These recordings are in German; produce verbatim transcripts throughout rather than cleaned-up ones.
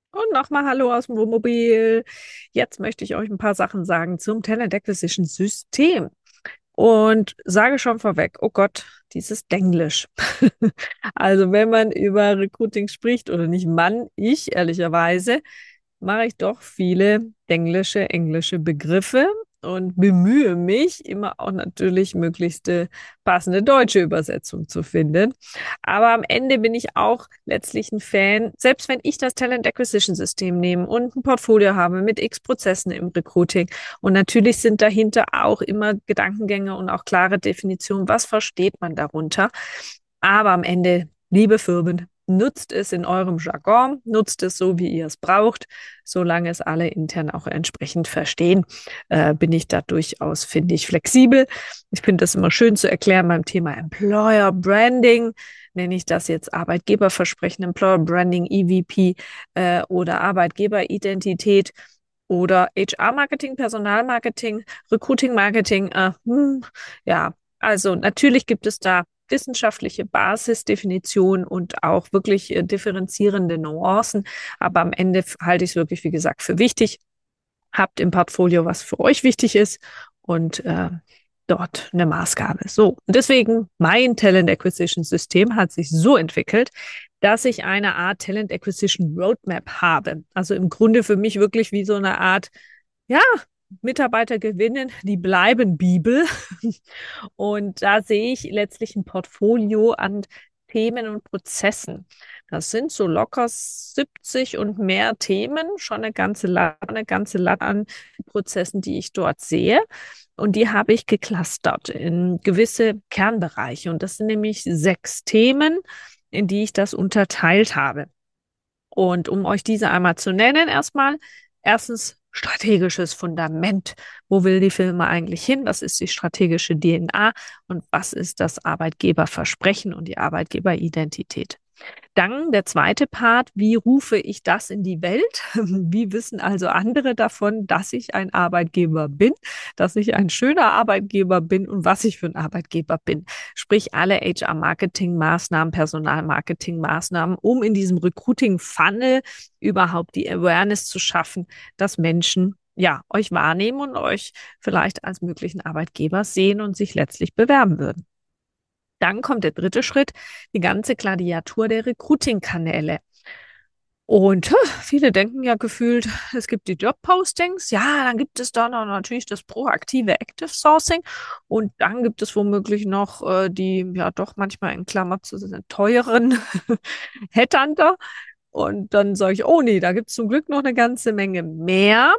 Und nochmal Hallo aus dem Wohnmobil. Jetzt möchte ich euch ein paar Sachen sagen zum Talent Acquisition System. Und sage schon vorweg, oh Gott, dieses Denglisch. Also wenn man über Recruiting spricht, oder nicht Mann, ich ehrlicherweise, mache ich doch viele englische, englische Begriffe und bemühe mich, immer auch natürlich möglichste passende deutsche Übersetzung zu finden. Aber am Ende bin ich auch letztlich ein Fan, selbst wenn ich das Talent Acquisition System nehme und ein Portfolio habe mit x Prozessen im Recruiting. Und natürlich sind dahinter auch immer Gedankengänge und auch klare Definitionen. Was versteht man darunter? Aber am Ende, liebe Firmen, nutzt es in eurem Jargon, nutzt es so, wie ihr es braucht, solange es alle intern auch entsprechend verstehen, äh, bin ich da durchaus, finde ich, flexibel. Ich finde das immer schön zu erklären beim Thema Employer Branding. Nenne ich das jetzt Arbeitgeberversprechen, Employer Branding, E V P äh, oder Arbeitgeberidentität oder H R-Marketing, Personalmarketing, Recruiting-Marketing. Äh, hm, ja, also natürlich gibt es da wissenschaftliche Basisdefinition und auch wirklich äh, differenzierende Nuancen. Aber am Ende halte ich es wirklich, wie gesagt, für wichtig. Habt im Portfolio, was für euch wichtig ist und äh, dort eine Maßgabe. So, und deswegen mein Talent Acquisition System hat sich so entwickelt, dass ich eine Art Talent Acquisition Roadmap habe. Also im Grunde für mich wirklich wie so eine Art, ja, Mitarbeiter gewinnen, die bleiben Bibel. Und da sehe ich letztlich ein Portfolio an Themen und Prozessen. Das sind so locker siebzig und mehr Themen, schon eine ganze Latte, eine ganze Latte an Prozessen, die ich dort sehe. Und die habe ich geclustert in gewisse Kernbereiche. Und das sind nämlich sechs Themen, in die ich das unterteilt habe. Und um euch diese einmal zu nennen, erstmal, erstens strategisches Fundament. Wo will die Firma eigentlich hin? Was ist die strategische D N A? Und was ist das Arbeitgeberversprechen und die Arbeitgeberidentität? Dann der zweite Part, wie rufe ich das in die Welt? Wie wissen also andere davon, dass ich ein Arbeitgeber bin, dass ich ein schöner Arbeitgeber bin und was ich für ein Arbeitgeber bin? Sprich, alle H R-Marketing-Maßnahmen, Personalmarketing-Maßnahmen, um in diesem Recruiting-Funnel überhaupt die Awareness zu schaffen, dass Menschen ja euch wahrnehmen und euch vielleicht als möglichen Arbeitgeber sehen und sich letztlich bewerben würden. Dann kommt der dritte Schritt, die ganze Gladiatur der Recruiting-Kanäle. Und huh, viele denken ja gefühlt, es gibt die Jobpostings, ja, dann gibt es da noch natürlich das proaktive Active Sourcing und dann gibt es womöglich noch äh, die ja doch manchmal in Klammer zu sind, teuren Headhunter. Und dann sage ich, oh nee, da gibt es zum Glück noch eine ganze Menge mehr.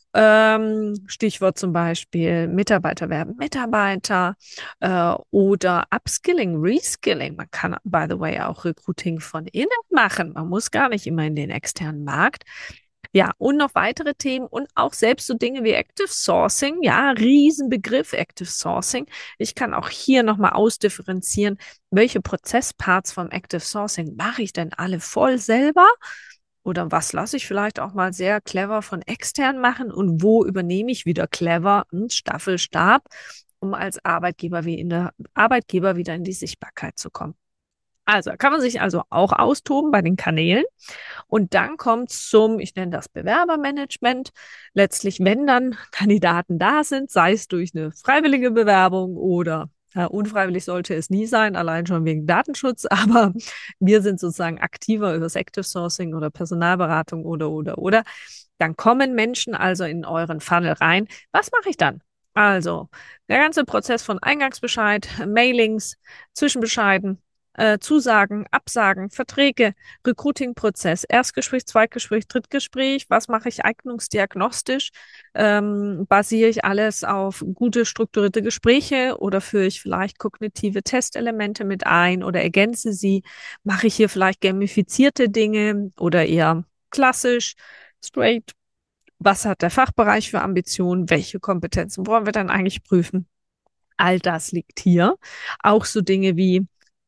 Ähm, Stichwort zum Beispiel Mitarbeiter werben Mitarbeiter äh, oder Upskilling, Reskilling. Man kann, by the way, auch Recruiting von innen machen. Man muss gar nicht immer in den externen Markt. Ja, und noch weitere Themen und auch selbst so Dinge wie Active Sourcing. Ja, Riesenbegriff Active Sourcing. Ich kann auch hier nochmal ausdifferenzieren, welche Prozessparts vom Active Sourcing mache ich denn alle voll selber? Oder was lasse ich vielleicht auch mal sehr clever von extern machen und wo übernehme ich wieder clever einen Staffelstab, um als Arbeitgeber wie in der Arbeitgeber wieder in die Sichtbarkeit zu kommen. Also kann man sich also auch austoben bei den Kanälen. Und dann kommt zum, ich nenne das Bewerbermanagement. Letztlich, wenn dann Kandidaten da sind, sei es durch eine freiwillige Bewerbung oder ja, unfreiwillig sollte es nie sein, allein schon wegen Datenschutz, aber wir sind sozusagen aktiver über das Active Sourcing oder Personalberatung oder, oder, oder. Dann kommen Menschen also in euren Funnel rein. Was mache ich dann? Also, der ganze Prozess von Eingangsbescheid, Mailings, Zwischenbescheiden, äh, Zusagen, Absagen, Verträge, Recruiting-Prozess, Erstgespräch, Zweitgespräch, Drittgespräch. Was mache ich eignungsdiagnostisch? Ähm, basiere ich alles auf gute strukturierte Gespräche oder führe ich vielleicht kognitive Testelemente mit ein oder ergänze sie? Mache ich hier vielleicht gamifizierte Dinge oder eher klassisch, straight? Was hat der Fachbereich für Ambitionen? Welche Kompetenzen wollen wir dann eigentlich prüfen? All das liegt hier. Auch so Dinge wie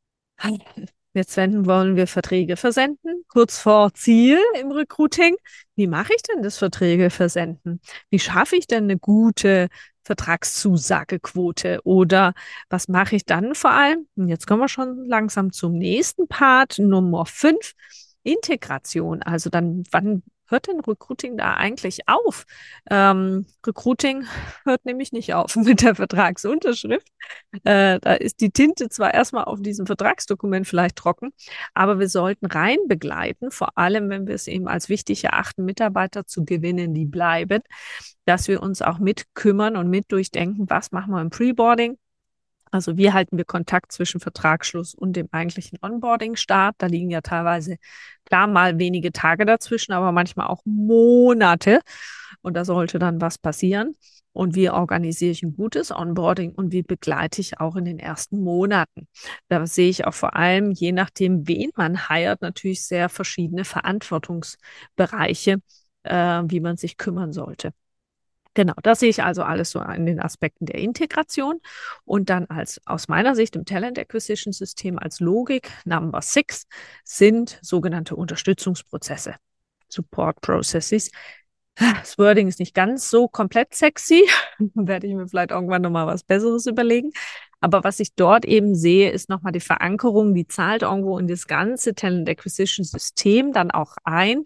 Jetzt wenden wollen wir Verträge versenden, kurz vor Ziel im Recruiting. Wie mache ich denn das Verträge versenden? Wie schaffe ich denn eine gute Vertragszusagequote? Oder was mache ich dann vor allem? Und jetzt kommen wir schon langsam zum nächsten Part, Nummer fünf. Integration, also dann, wann hört denn Recruiting da eigentlich auf? Ähm, Recruiting hört nämlich nicht auf mit der Vertragsunterschrift. Äh, da ist die Tinte zwar erstmal auf diesem Vertragsdokument vielleicht trocken, aber wir sollten rein begleiten, vor allem wenn wir es eben als wichtig erachten, Mitarbeiter zu gewinnen, die bleiben, dass wir uns auch mit kümmern und mit durchdenken, was machen wir im Preboarding. Also wie halten wir Kontakt zwischen Vertragsschluss und dem eigentlichen Onboarding-Start? Da liegen ja teilweise, klar, mal wenige Tage dazwischen, aber manchmal auch Monate. Und da sollte dann was passieren. Und wie organisiere ich ein gutes Onboarding und wie begleite ich auch in den ersten Monaten? Da sehe ich auch vor allem, je nachdem, wen man heiert, natürlich sehr verschiedene Verantwortungsbereiche, äh, wie man sich kümmern sollte. Genau, das sehe ich also alles so in den Aspekten der Integration und dann als aus meiner Sicht im Talent Acquisition System als Logik Number Six sind sogenannte Unterstützungsprozesse, Support Processes. Das Wording ist nicht ganz so komplett sexy, werde ich mir vielleicht irgendwann nochmal was Besseres überlegen. Aber was ich dort eben sehe, ist nochmal die Verankerung, die zahlt irgendwo in das ganze Talent Acquisition System dann auch ein.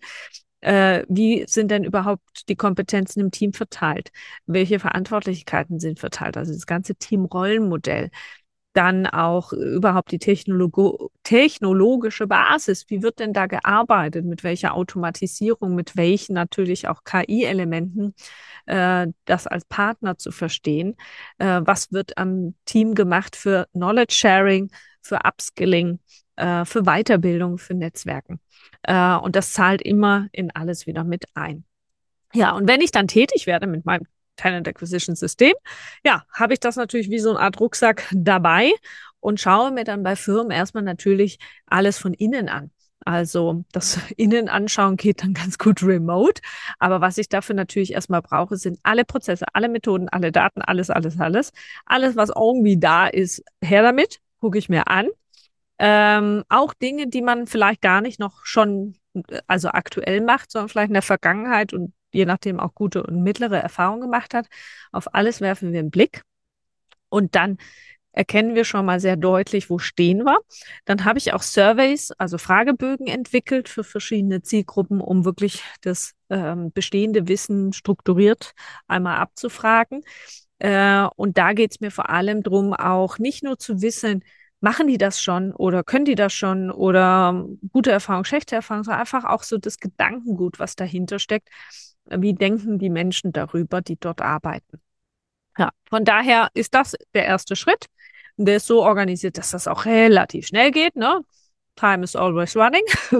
Äh, wie sind denn überhaupt die Kompetenzen im Team verteilt? Welche Verantwortlichkeiten sind verteilt? Also das ganze Teamrollenmodell. Dann auch überhaupt die Technologo technologische Basis. Wie wird denn da gearbeitet? Mit welcher Automatisierung? Mit welchen natürlich auch K I-Elementen? Äh, das als Partner zu verstehen. Äh, was wird am Team gemacht für Knowledge Sharing, für Upskilling, äh, für Weiterbildung, für Netzwerken? Äh, und das zahlt immer in alles wieder mit ein. Ja, und wenn ich dann tätig werde mit meinem Talent Acquisition System, ja, habe ich das natürlich wie so eine Art Rucksack dabei und schaue mir dann bei Firmen erstmal natürlich alles von innen an. Also das Innen anschauen geht dann ganz gut remote. Aber was ich dafür natürlich erstmal brauche, sind alle Prozesse, alle Methoden, alle Daten, alles, alles, alles. Alles, was irgendwie da ist, her damit, gucke ich mir an. Ähm, auch Dinge, die man vielleicht gar nicht noch schon, also aktuell macht, sondern vielleicht in der Vergangenheit und je nachdem auch gute und mittlere Erfahrungen gemacht hat. Auf alles werfen wir einen Blick und dann erkennen wir schon mal sehr deutlich, wo stehen wir. Dann habe ich auch Surveys, also Fragebögen entwickelt für verschiedene Zielgruppen, um wirklich das ähm, bestehende Wissen strukturiert einmal abzufragen. Äh, und da geht es mir vor allem drum, auch nicht nur zu wissen, machen die das schon oder können die das schon oder gute Erfahrung, schlechte Erfahrung, sondern einfach auch so das Gedankengut, was dahinter steckt. Wie denken die Menschen darüber, die dort arbeiten? Ja, von daher ist das der erste Schritt. Und der ist so organisiert, dass das auch relativ schnell geht, ne? Time is always running,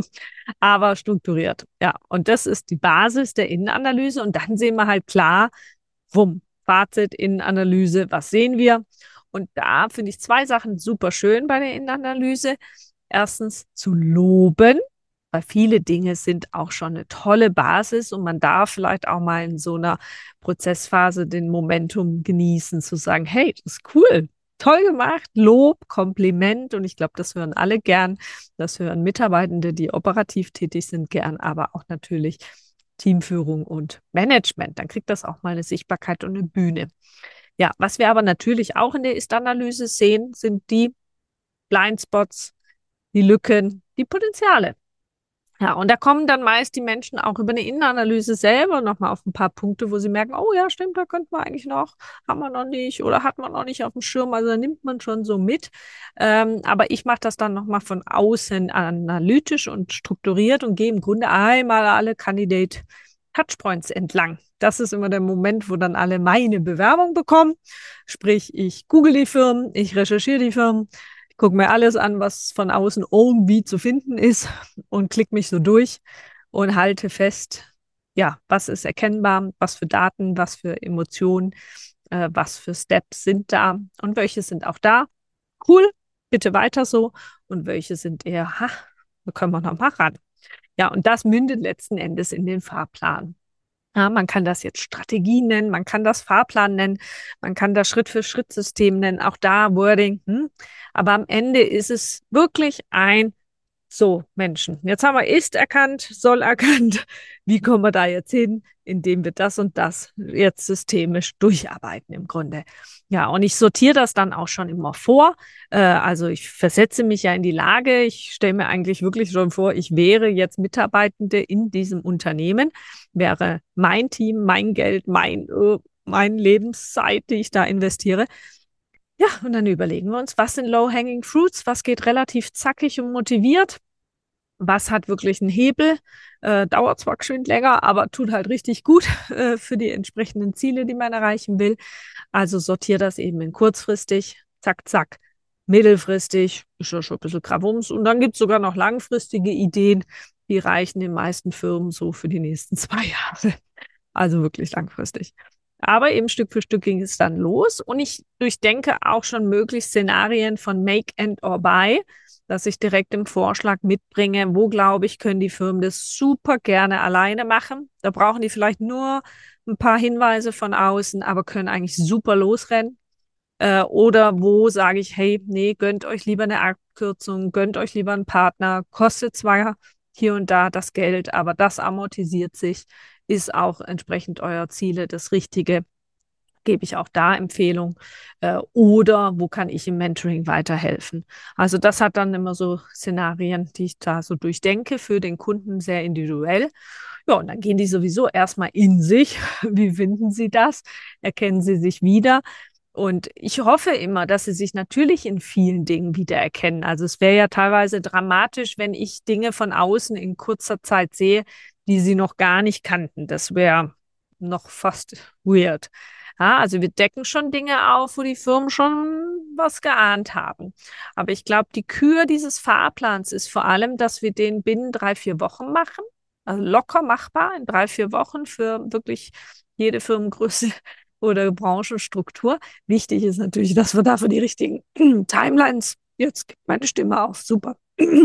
aber strukturiert. Ja, und das ist die Basis der Innenanalyse. Und dann sehen wir halt klar, wumm, Fazit, Innenanalyse, was sehen wir? Und da finde ich zwei Sachen super schön bei der Innenanalyse. Erstens zu loben, weil viele Dinge sind auch schon eine tolle Basis und man darf vielleicht auch mal in so einer Prozessphase den Momentum genießen, zu sagen, hey, das ist cool, toll gemacht, Lob, Kompliment und ich glaube, das hören alle gern. Das hören Mitarbeitende, die operativ tätig sind, gern, aber auch natürlich Teamführung und Management. Dann kriegt das auch mal eine Sichtbarkeit und eine Bühne. Ja, was wir aber natürlich auch in der Ist-Analyse sehen, sind die Blindspots, die Lücken, die Potenziale. Ja, und da kommen dann meist die Menschen auch über eine Innenanalyse selber nochmal auf ein paar Punkte, wo sie merken, oh ja, stimmt, da könnten wir eigentlich noch, haben wir noch nicht oder hat man noch nicht auf dem Schirm, also da nimmt man schon so mit. Ähm, aber ich mache das dann nochmal von außen analytisch und strukturiert und gehe im Grunde einmal alle Candidate Touchpoints entlang. Das ist immer der Moment, wo dann alle meine Bewerbung bekommen. Sprich, ich google die Firmen, ich recherchiere die Firmen, ich gucke mir alles an, was von außen irgendwie zu finden ist und klicke mich so durch und halte fest, ja, was ist erkennbar, was für Daten, was für Emotionen, äh, was für Steps sind da und welche sind auch da. Cool, bitte weiter so. Und welche sind eher, ha, da können wir noch mal ran. Ja, und das mündet letzten Endes in den Fahrplan. Ja, man kann das jetzt Strategie nennen, man kann das Fahrplan nennen, man kann das Schritt-für-Schritt-System nennen, auch da Wording. Hm? Aber am Ende ist es wirklich ein So, Menschen. Jetzt haben wir ist erkannt, soll erkannt. Wie kommen wir da jetzt hin? Indem wir das und das jetzt systemisch durcharbeiten im Grunde. Ja, und ich sortiere das dann auch schon immer vor. Äh, also ich versetze mich ja in die Lage. Ich stelle mir eigentlich wirklich schon vor, ich wäre jetzt Mitarbeitende in diesem Unternehmen, wäre mein Team, mein Geld, mein, äh, meine Lebenszeit, die ich da investiere. Ja, und dann überlegen wir uns, was sind Low-Hanging Fruits, was geht relativ zackig und motiviert, was hat wirklich einen Hebel, äh, dauert zwar geschwind länger, aber tut halt richtig gut äh, für die entsprechenden Ziele, die man erreichen will. Also sortiere das eben in kurzfristig, zack, zack, mittelfristig, ist ja schon ein bisschen Krawums. Und dann gibt es sogar noch langfristige Ideen, die reichen den meisten Firmen so für die nächsten zwei Jahre. Also wirklich langfristig. Aber eben Stück für Stück ging es dann los und ich durchdenke auch schon möglich Szenarien von Make and or Buy, dass ich direkt im Vorschlag mitbringe, wo glaube ich, können die Firmen das super gerne alleine machen. Da brauchen die vielleicht nur ein paar Hinweise von außen, aber können eigentlich super losrennen. Äh, oder wo sage ich, hey, nee, gönnt euch lieber eine Abkürzung, gönnt euch lieber einen Partner, kostet zwar hier und da das Geld, aber das amortisiert sich, ist auch entsprechend eurer Ziele das Richtige, gebe ich auch da Empfehlung. Äh, oder wo kann ich im Mentoring weiterhelfen? Also das hat dann immer so Szenarien, die ich da so durchdenke, für den Kunden sehr individuell. Ja, und dann gehen die sowieso erstmal in sich. Wie finden sie das? Erkennen sie sich wieder? Und ich hoffe immer, dass sie sich natürlich in vielen Dingen wiedererkennen. Also es wäre ja teilweise dramatisch, wenn ich Dinge von außen in kurzer Zeit sehe, die sie noch gar nicht kannten. Das wäre noch fast weird. Ja, also wir decken schon Dinge auf, wo die Firmen schon was geahnt haben. Aber ich glaube, die Kür dieses Fahrplans ist vor allem, dass wir den binnen drei, vier Wochen machen. Also locker machbar in drei, vier Wochen für wirklich jede Firmengröße oder Branchenstruktur. Wichtig ist natürlich, dass wir dafür die richtigen Timelines, jetzt gibt meine Stimme auf, super,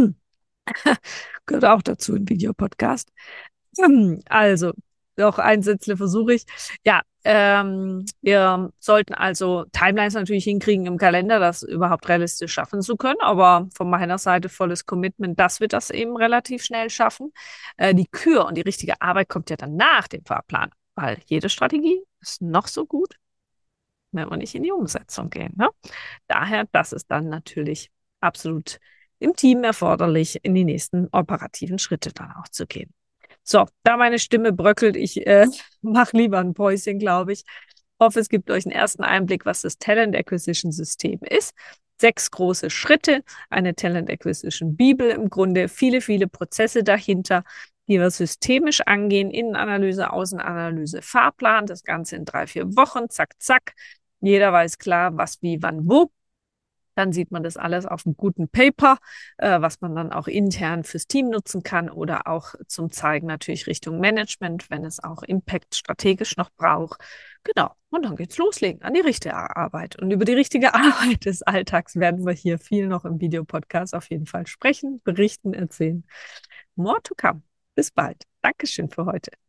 gehört auch dazu im Videopodcast. Also, noch ein Sätzle versuche ich. Ja, ähm, wir sollten also Timelines natürlich hinkriegen im Kalender, das überhaupt realistisch schaffen zu können. Aber von meiner Seite volles Commitment, dass wir das eben relativ schnell schaffen. Äh, die Kür und die richtige Arbeit kommt ja dann nach dem Fahrplan, weil jede Strategie ist noch so gut, wenn wir nicht in die Umsetzung gehen. Ne? Daher, das ist dann natürlich absolut im Team erforderlich, in die nächsten operativen Schritte dann auch zu gehen. So, da meine Stimme bröckelt, ich äh, mache lieber ein Päuschen, glaube ich. Hoffe, es gibt euch einen ersten Einblick, was das Talent Acquisition System ist. Sechs große Schritte, eine Talent Acquisition Bibel im Grunde, viele, viele Prozesse dahinter, die wir systemisch angehen, Innenanalyse, Außenanalyse, Fahrplan, das Ganze in drei, vier Wochen, zack, zack. Jeder weiß klar, was, wie, wann, wo. Dann sieht man das alles auf einem guten Paper, äh, was man dann auch intern fürs Team nutzen kann oder auch zum Zeigen natürlich Richtung Management, wenn es auch Impact strategisch noch braucht. Genau. Und dann geht's loslegen an die richtige Arbeit. Und über die richtige Arbeit des Alltags werden wir hier viel noch im Videopodcast auf jeden Fall sprechen, berichten, erzählen. More to come. Bis bald. Dankeschön für heute.